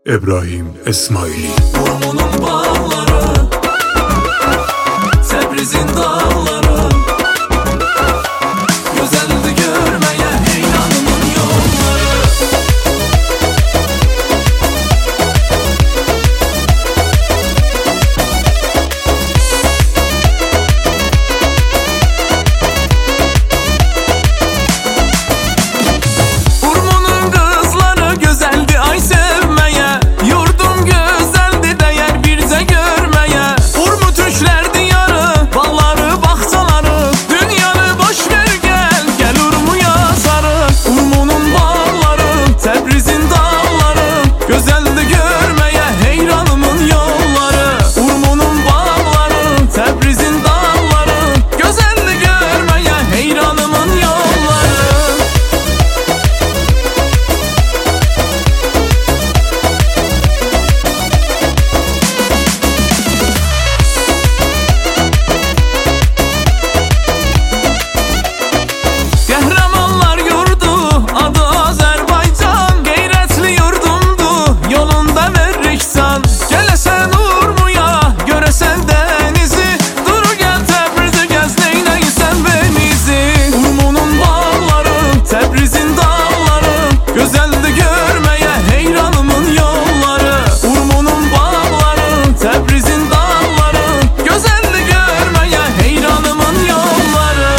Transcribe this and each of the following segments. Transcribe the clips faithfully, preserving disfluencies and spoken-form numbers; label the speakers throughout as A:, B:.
A: İbrahim İsmaili.
B: Urmunun bağları, Təbrizin dağları, gözəldi görməyə heyranımın yolları. Urmunun qızları gözəldi ay sevməyə, yurdum gözəldi dəyər bircə görməyə. Urmu türklər diyarı, bağları, bağçaları, dünyanı boş ver gəl, gəl Urmuya sarı. Urmunun bağları, Təbrizin dağları, gözəldi görməyə heyranımın yolları. Urmunun bağları, Təbrizin dağları, gözəldi görməyə heyranımın yolları. Qəhrəmanlar yurdu, adı Azərbaycan, qeyrətli yurdumdu, yolunda veririk can. Gələsən Urmuya, görəsən dənizi, duru gəl Təbrizi gəz, neynəyirsən benizi. Urmunun bağları, Təbrizin dağları, gözəldi görməyə heyranımın yolları. Urmunun bağları, Təbrizin dağları, gözəldi görməyə heyranımın yolları.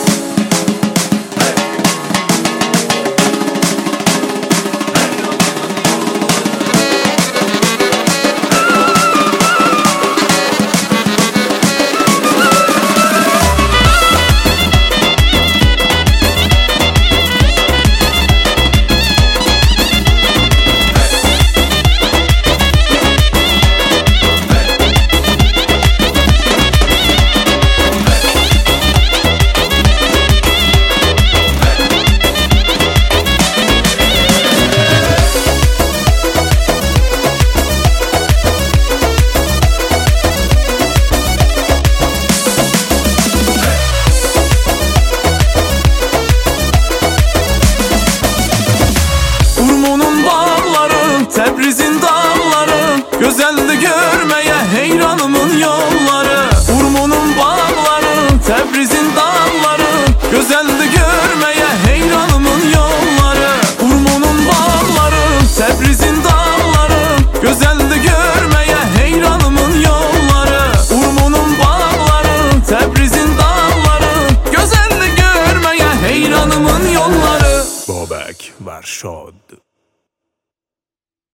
B: Urmunun bağları, Təbrizin dağları, gözəldi görməyə heyranımın yolları. Urmunun bağları, Təbrizin dağları, gözəldi görməyə heyranımın yolları. Urmunun bağları, Təbrizin dağları, gözəldi